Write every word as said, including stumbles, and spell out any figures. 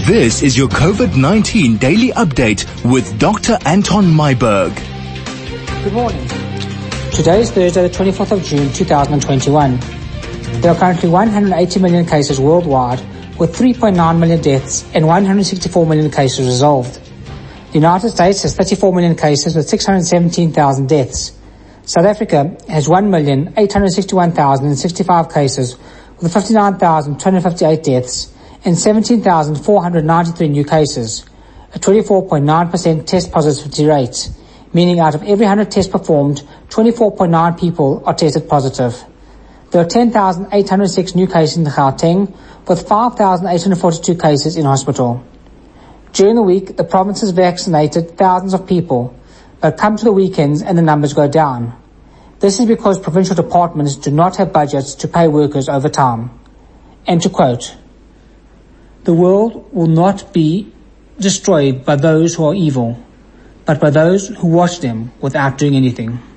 This is your COVID nineteen daily update with Doctor Anton Myburgh. Good morning. Today is Thursday, the twenty-fourth of June, two thousand twenty-one. There are currently one hundred eighty million cases worldwide, with three point nine million deaths and one hundred sixty-four million cases resolved. The United States has thirty-four million cases with six hundred seventeen thousand deaths. South Africa has one million eight hundred sixty-one thousand sixty-five cases with fifty-nine thousand two hundred fifty-eight deaths and seventeen thousand four hundred ninety-three new cases, a twenty-four point nine percent test positivity rate, meaning out of every one hundred tests performed, twenty-four point nine people are tested positive. There are ten thousand eight hundred six new cases in Gauteng, with five thousand eight hundred forty-two cases in hospital. During the week, the province has vaccinated thousands of people, but come to the weekends and the numbers go down. This is because provincial departments do not have budgets to pay workers overtime. And to quote, "The world will not be destroyed by those who are evil, but by those who watch them without doing anything."